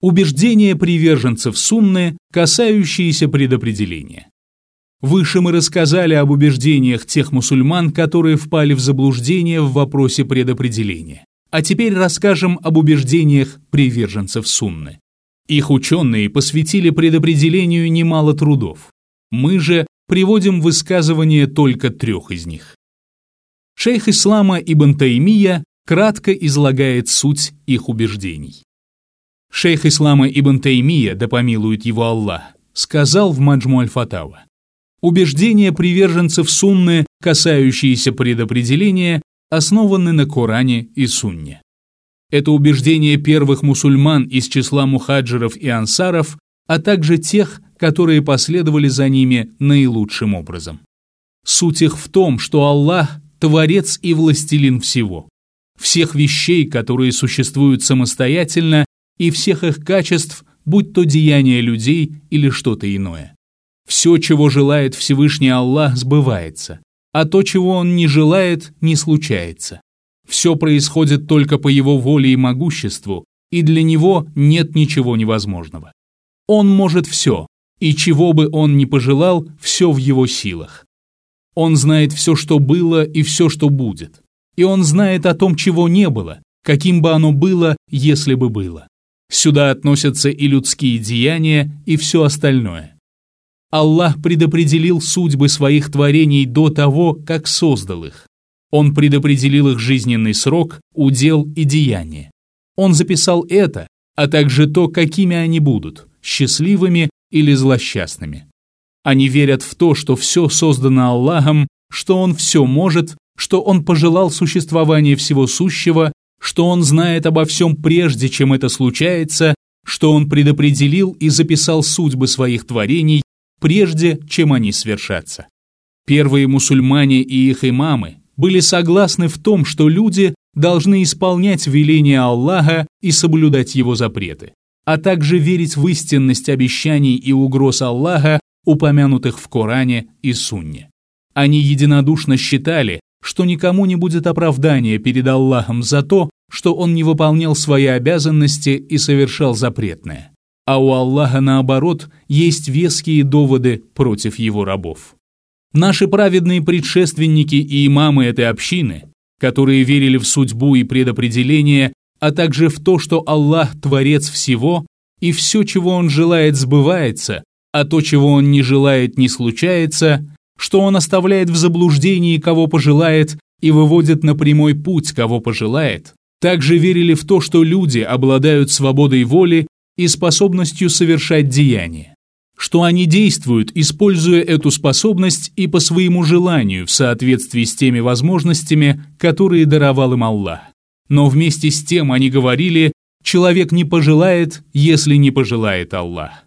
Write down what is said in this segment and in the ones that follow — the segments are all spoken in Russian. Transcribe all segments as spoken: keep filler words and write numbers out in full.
Убеждения приверженцев сунны, касающиеся предопределения. Выше мы рассказали об убеждениях тех мусульман, которые впали в заблуждение в вопросе предопределения. А теперь расскажем об убеждениях приверженцев сунны. Их ученые посвятили предопределению немало трудов. Мы же приводим высказывания только трех из них. Шейх ислама Ибн Таймия кратко излагает суть их убеждений. Шейх ислама Ибн Таймия, да помилует его Аллах, сказал в Маджму аль-Фатава: убеждения приверженцев сунны, касающиеся предопределения, основаны на Коране и Сунне. Это убеждение первых мусульман из числа мухаджиров и ансаров, а также тех, которые последовали за ними наилучшим образом. Суть их в том, что Аллах – Творец и Властелин всего, всех вещей, которые существуют самостоятельно, и всех их качеств, будь то деяния людей или что-то иное. Все, чего желает Всевышний Аллах, сбывается, а то, чего Он не желает, не случается. Все происходит только по Его воле и могуществу, и для Него нет ничего невозможного. Он может все, и чего бы Он ни пожелал, все в Его силах. Он знает все, что было, и все, что будет. И Он знает о том, чего не было, каким бы оно было, если бы было. Сюда относятся и людские деяния, и все остальное. Аллах предопределил судьбы своих творений до того, как создал их. Он предопределил их жизненный срок, удел и деяние. Он записал это, а также то, какими они будут, счастливыми или злосчастными. Они верят в то, что все создано Аллахом, что Он все может, что Он пожелал существования всего сущего, что Он знает обо всем прежде, чем это случается, что Он предопределил и записал судьбы своих творений, прежде чем они свершатся. Первые мусульмане и их имамы были согласны в том, что люди должны исполнять веления Аллаха и соблюдать Его запреты, а также верить в истинность обещаний и угроз Аллаха, упомянутых в Коране и Сунне. Они единодушно считали, что никому не будет оправдания перед Аллахом за то, что он не выполнял свои обязанности и совершал запретное. А у Аллаха, наоборот, есть веские доводы против Его рабов. Наши праведные предшественники и имамы этой общины, которые верили в судьбу и предопределение, а также в то, что Аллах – Творец всего, и все, чего Он желает, сбывается, а то, чего Он не желает, не случается, что Он оставляет в заблуждении, кого пожелает, и выводит на прямой путь, кого пожелает, также верили в то, что люди обладают свободой воли и способностью совершать деяния, что они действуют, используя эту способность и по своему желанию в соответствии с теми возможностями, которые даровал им Аллах. Но вместе с тем они говорили: человек не пожелает, если не пожелает Аллах.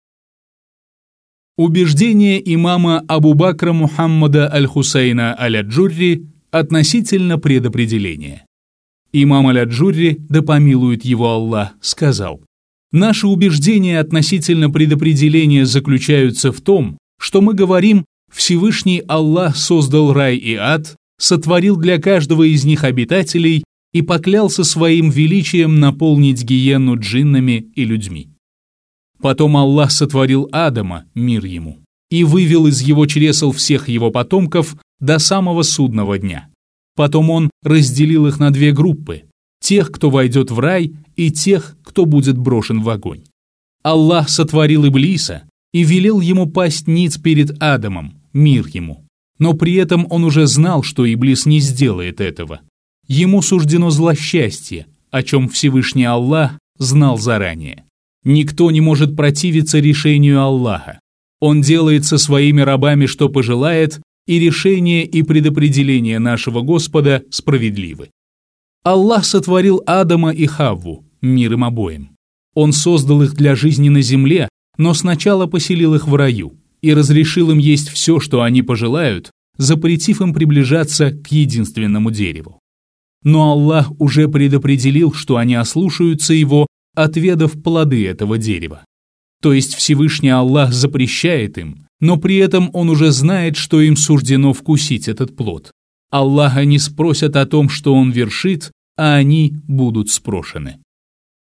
Убеждение имама Абу Бакра Мухаммада аль-Хусейна аль-Аджурри относительно предопределения. Имам аль-Аджурри, да помилует его Аллах, сказал: «Наши убеждения относительно предопределения заключаются в том, что мы говорим: Всевышний Аллах создал рай и ад, сотворил для каждого из них обитателей и поклялся своим величием наполнить гиенну джиннами и людьми. Потом Аллах сотворил Адама, мир ему, и вывел из его чресел всех его потомков до самого судного дня. Потом Он разделил их на две группы: тех, кто войдет в рай, и тех, кто будет брошен в огонь. Аллах сотворил Иблиса и велел ему пасть ниц перед Адамом, мир ему. Но при этом он уже знал, что Иблис не сделает этого. Ему суждено злосчастье, о чем Всевышний Аллах знал заранее. Никто не может противиться решению Аллаха. Он делает со своими рабами, что пожелает, и решение и предопределение нашего Господа справедливы. Аллах сотворил Адама и Хавву, мир им обоим. Он создал их для жизни на земле, но сначала поселил их в раю и разрешил им есть все, что они пожелают, запретив им приближаться к единственному дереву. Но Аллах уже предопределил, что они ослушаются Его, отведав плоды этого дерева. То есть Всевышний Аллах запрещает им, но при этом Он уже знает, что им суждено вкусить этот плод. Аллаха не спросят о том, что Он вершит, а они будут спрошены.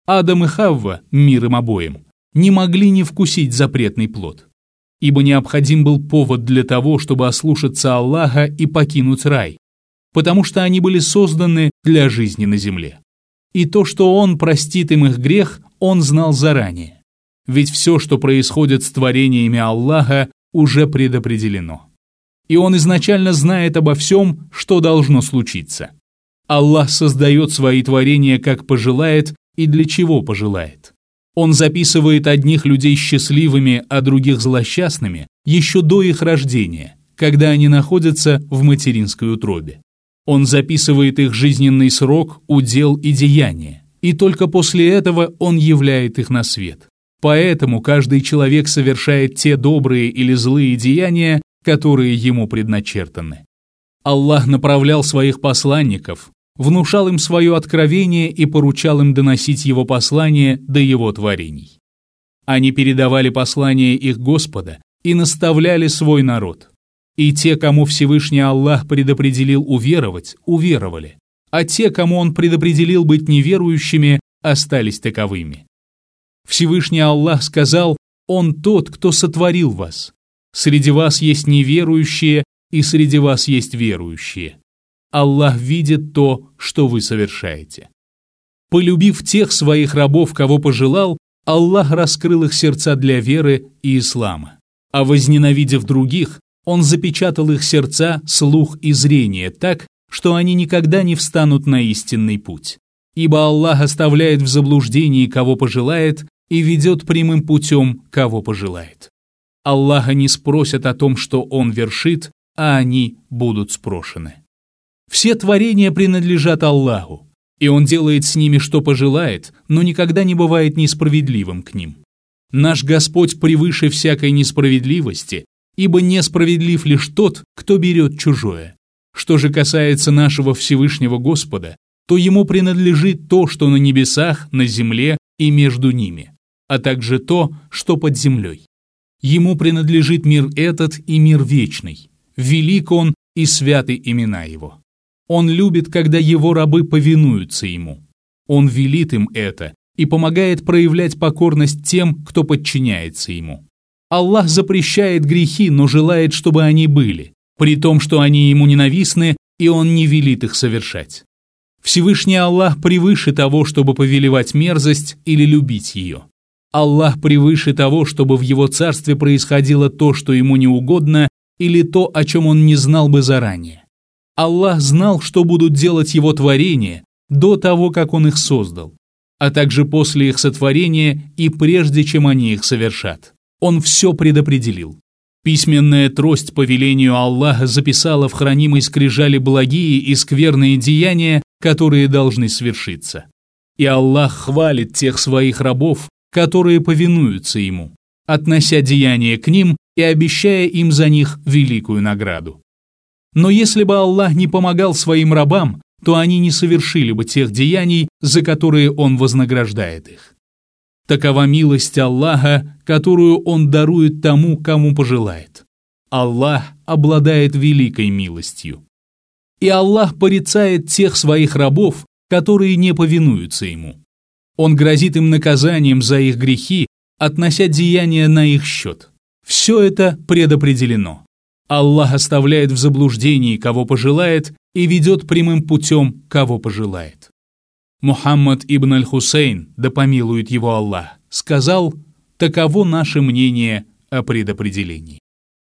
Адам и Хавва, мир им обоим, не могли не вкусить запретный плод. Ибо необходим был повод для того, чтобы ослушаться Аллаха и покинуть рай, потому что они были созданы для жизни на земле. И то, что Он простит им их грех, Он знал заранее. Ведь все, что происходит с творениями Аллаха, уже предопределено. И Он изначально знает обо всем, что должно случиться. Аллах создает свои творения, как пожелает и для чего пожелает. Он записывает одних людей счастливыми, а других злосчастными еще до их рождения, когда они находятся в материнской утробе. Он записывает их жизненный срок, удел и деяния, и только после этого Он являет их на свет. Поэтому каждый человек совершает те добрые или злые деяния, которые ему предначертаны. Аллах направлял своих посланников, внушал им свое откровение и поручал им доносить его послание до его творений. Они передавали послание их Господа и наставляли свой народ. И те, кому Всевышний Аллах предопределил уверовать, уверовали, а те, кому Он предопределил быть неверующими, остались таковыми. Всевышний Аллах сказал: «Он тот, кто сотворил вас. Среди вас есть неверующие, и среди вас есть верующие. Аллах видит то, что вы совершаете». Полюбив тех своих рабов, кого пожелал, Аллах раскрыл их сердца для веры и ислама. А возненавидев других, Он запечатал их сердца, слух и зрение так, что они никогда не встанут на истинный путь. Ибо Аллах оставляет в заблуждении, кого пожелает, и ведет прямым путем, кого пожелает. Аллаха не спросят о том, что Он вершит, а они будут спрошены. Все творения принадлежат Аллаху, и Он делает с ними, что пожелает, но никогда не бывает несправедливым к ним. Наш Господь превыше всякой несправедливости, ибо несправедлив лишь тот, кто берет чужое. Что же касается нашего Всевышнего Господа, то Ему принадлежит то, что на небесах, на земле и между ними, а также то, что под землей. Ему принадлежит мир этот и мир вечный. Велик Он и святы имена Его. Он любит, когда Его рабы повинуются Ему. Он велит им это и помогает проявлять покорность тем, кто подчиняется Ему. Аллах запрещает грехи, но желает, чтобы они были, при том, что они Ему ненавистны, и Он не велит их совершать. Всевышний Аллах превыше того, чтобы повелевать мерзость или любить ее. Аллах превыше того, чтобы в Его царстве происходило то, что Ему не угодно, или то, о чем Он не знал бы заранее. Аллах знал, что будут делать Его творения до того, как Он их создал, а также после их сотворения и прежде, чем они их совершат. Он все предопределил. Письменная трость по велению Аллаха записала в хранимой скрижали благие и скверные деяния, которые должны свершиться. И Аллах хвалит тех своих рабов, которые повинуются Ему, относя деяния к ним и обещая им за них великую награду. Но если бы Аллах не помогал своим рабам, то они не совершили бы тех деяний, за которые Он вознаграждает их. Такова милость Аллаха, которую Он дарует тому, кому пожелает. Аллах обладает великой милостью. И Аллах порицает тех своих рабов, которые не повинуются Ему. Он грозит им наказанием за их грехи, относя деяния на их счет. Все это предопределено. Аллах оставляет в заблуждении, кого пожелает, и ведет прямым путем, кого пожелает. Мухаммад ибн аль-Хусейн, да помилует его Аллах, сказал: таково наше мнение о предопределении.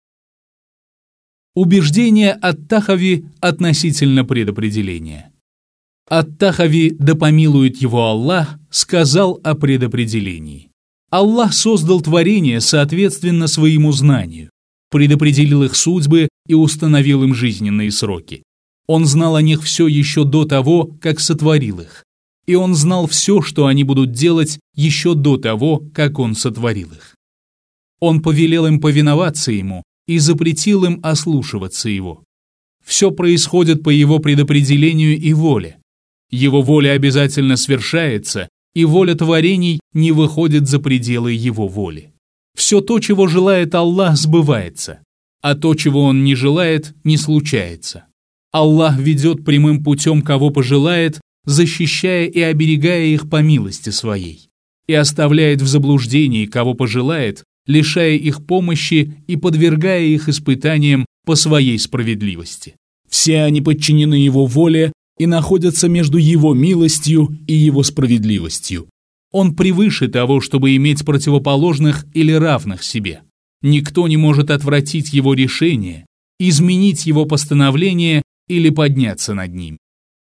Убеждение ат-Тахави относительно предопределения. Ат-Тахави, да помилует его Аллах, сказал о предопределении. Аллах создал творение соответственно своему знанию, предопределил их судьбы и установил им жизненные сроки. Он знал о них все еще до того, как сотворил их. И Он знал все, что они будут делать еще до того, как Он сотворил их. Он повелел им повиноваться Ему и запретил им ослушиваться Его. Все происходит по Его предопределению и воле. Его воля обязательно свершается, и воля творений не выходит за пределы Его воли. Все то, чего желает Аллах, сбывается, а то, чего Он не желает, не случается. Аллах ведет прямым путем, кого пожелает, защищая и оберегая их по милости своей, и оставляет в заблуждении, кого пожелает, лишая их помощи и подвергая их испытаниям по своей справедливости. Все они подчинены Его воле и находятся между Его милостью и Его справедливостью. Он превыше того, чтобы иметь противоположных или равных себе. Никто не может отвратить Его решение, изменить Его постановление или подняться над ним.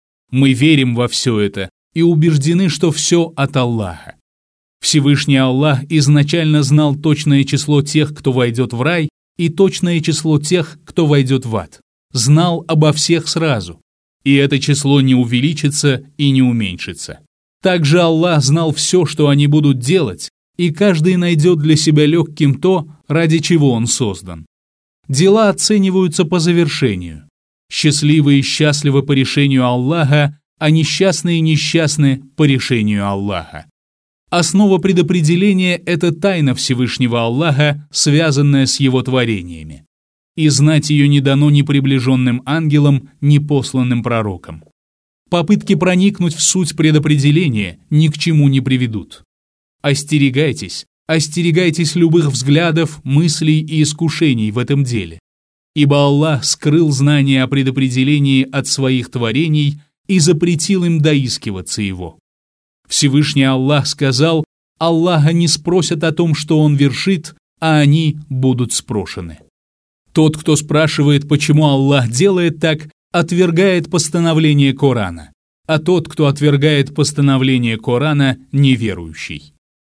Мы верим во все это и убеждены, что все от Аллаха. Всевышний Аллах изначально знал точное число тех, кто войдет в рай, и точное число тех, кто войдет в ад. Знал обо всех сразу. И это число не увеличится и не уменьшится. Также Аллах знал все, что они будут делать, и каждый найдет для себя легким то, ради чего он создан. Дела оцениваются по завершению. Счастливые и счастливы по решению Аллаха, а несчастные и несчастны по решению Аллаха. Основа предопределения – это тайна Всевышнего Аллаха, связанная с Его творениями. И знать ее не дано ни приближенным ангелам, ни посланным пророкам. Попытки проникнуть в суть предопределения ни к чему не приведут. Остерегайтесь, остерегайтесь любых взглядов, мыслей и искушений в этом деле. Ибо Аллах скрыл знание о предопределении от своих творений и запретил им доискиваться его. Всевышний Аллах сказал: Аллаха не спросят о том, что Он вершит, а они будут спрошены. Тот, кто спрашивает, почему Аллах делает так, отвергает постановление Корана, а тот, кто отвергает постановление Корана, неверующий.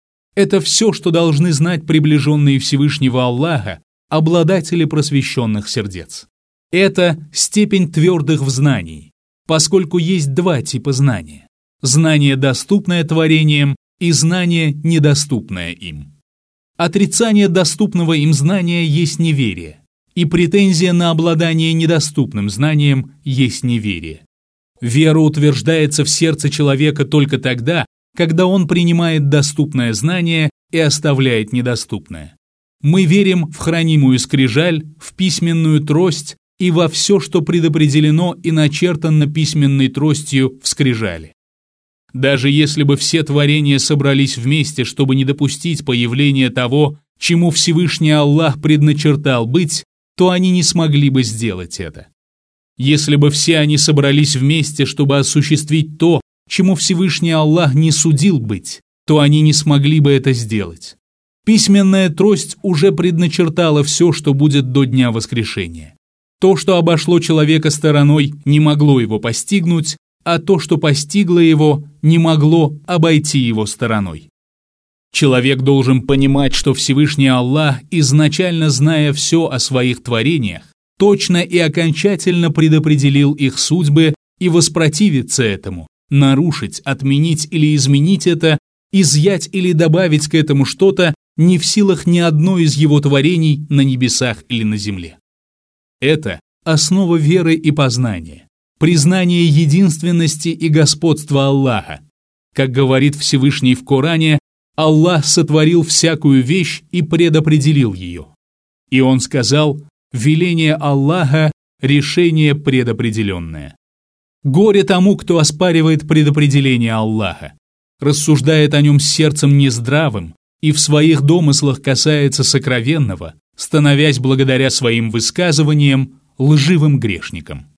Это все, что должны знать приближенные Всевышнего Аллаха, обладатели просвещенных сердец. Это степень твердых в знании, поскольку есть два типа знания. Знание, доступное творениям, и знание, недоступное им. Отрицание доступного им знания есть неверие, и претензия на обладание недоступным знанием есть неверие. Вера утверждается в сердце человека только тогда, когда он принимает доступное знание и оставляет недоступное. Мы верим в хранимую скрижаль, в письменную трость и во все, что предопределено и начертано письменной тростью в скрижали. Даже если бы все творения собрались вместе, чтобы не допустить появления того, чему Всевышний Аллах предначертал быть, то они не смогли бы сделать это. Если бы все они собрались вместе, чтобы осуществить то, чему Всевышний Аллах не судил быть, то они не смогли бы это сделать. Письменная трость уже предначертала все, что будет до дня воскрешения. То, что обошло человека стороной, не могло его постигнуть, а то, что постигло его, не могло обойти его стороной. Человек должен понимать, что Всевышний Аллах, изначально зная все о своих творениях, точно и окончательно предопределил их судьбы, и воспротивиться этому, нарушить, отменить или изменить это, изъять или добавить к этому что-то не в силах ни одно из его творений на небесах или на земле. Это основа веры и познания. Признание единственности и господства Аллаха. Как говорит Всевышний в Коране, Аллах сотворил всякую вещь и предопределил ее. И Он сказал: веление Аллаха – решение предопределенное. Горе тому, кто оспаривает предопределение Аллаха, рассуждает о нем сердцем нездравым и в своих домыслах касается сокровенного, становясь благодаря своим высказываниям лживым грешником.